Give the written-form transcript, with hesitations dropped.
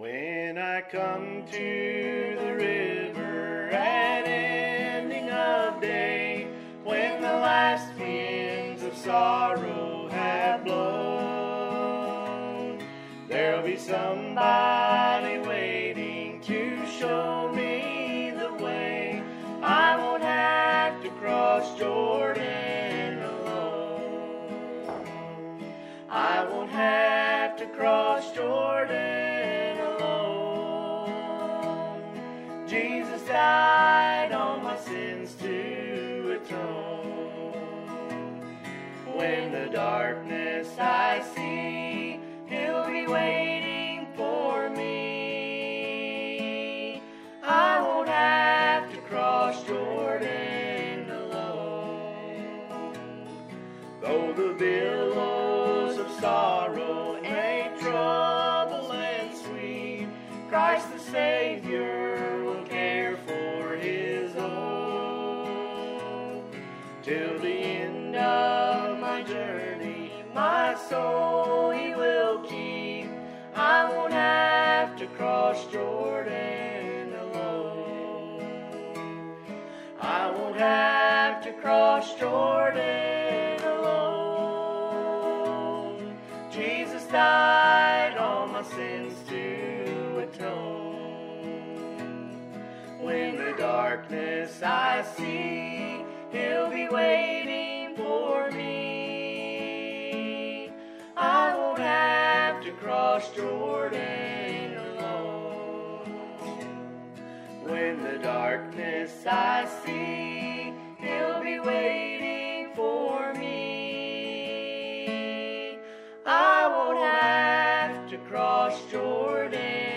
When I come to the river at ending of day, when the last winds of sorrow have blown, there'll be somebody waiting to show me the way. I won't have to cross Jordan alone. I won't have to cross Jordan alone. Jesus died all my sins to atone. When the darkness I see, He'll be waiting for me. I won't have to cross Jordan alone. Though the billows of sorrow may trouble and sweep, Christ the Savior will care for His own. Till the end of my journey, my soul He will keep. I won't have to cross Jordan alone. I won't have to cross Jordan alone. Jesus died all my sins to atone. When the darkness I see, He'll be waiting for me. I won't have to cross Jordan alone. When the darkness I see, He'll be waiting for me. I won't have to cross Jordan